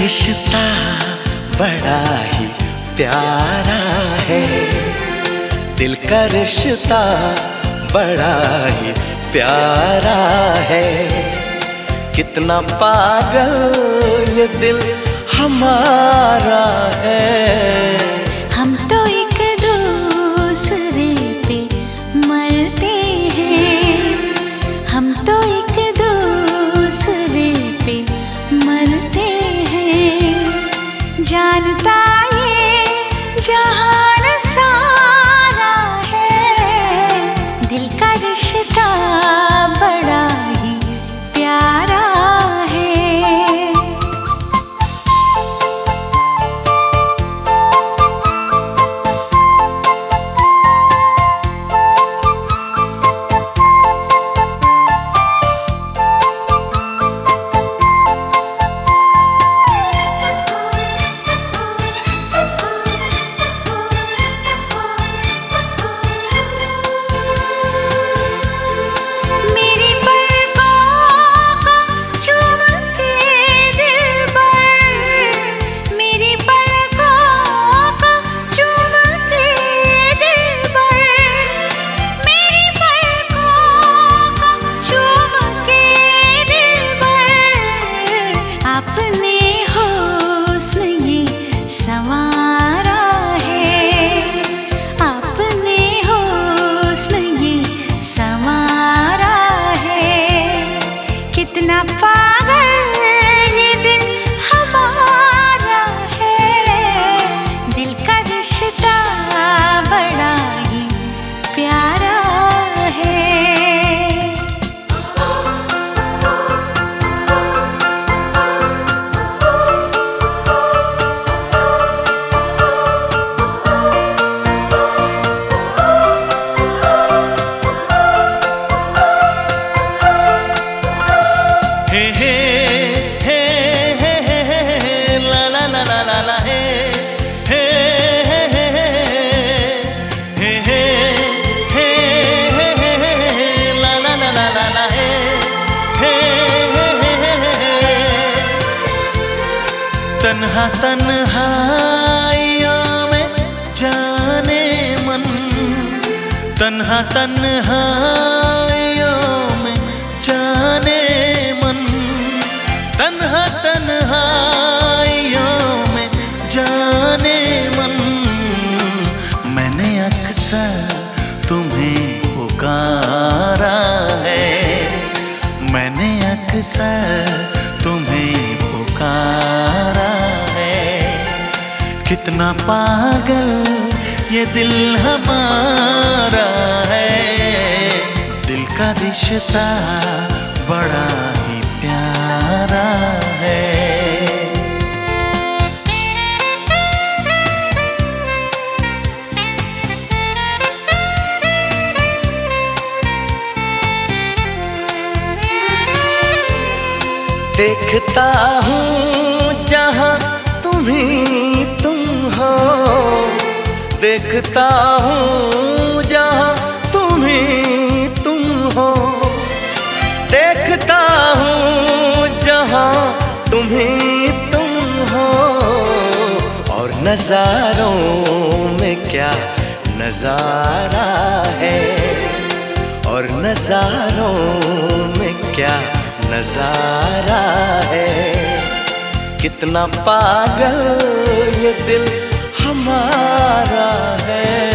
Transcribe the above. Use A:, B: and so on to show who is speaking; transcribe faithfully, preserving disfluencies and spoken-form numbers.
A: रिश्ता बड़ा ही प्यारा है, दिल का रिश्ता बड़ा ही प्यारा है। कितना पागल ये दिल हमारा है।
B: हम तो एक दूसरे पे मरते हैं, हम तो एक दूसरे पे मरते हैं। जानता ये जहान सारा है, दिल का रिश्ता बड़ा ही प्यारा है। अपने हुस्न ये संवारा है, अपने हुस्न ये संवारा है। कितना पागल ये दिल हमारा है, दिल का रिश्ता बड़ा ही प्यारा है।
A: तन्हा तन्हाइयों में जाने मन, तन्हा तन्हाइयों में जाने मन, तन्हा तन्हाइयों में जाने मन। मैंने अक्सर तुम्हें पुकारा है, मैंने अक्सर तुम्हें पुकारा है। कितना पागल ये दिल हमारा है, दिल का रिश्ता बड़ा ही प्यारा है। देखता हूँ जहाँ तुम ही तुम हो, देखता हूँ जहाँ तुम ही तुम हो, देखता हूँ जहाँ तुम ही तुम हो। और नज़ारों में क्या नज़ारा है, और नज़ारों में क्या नज़ारा है। कितना पागल ये दिल हमारा है।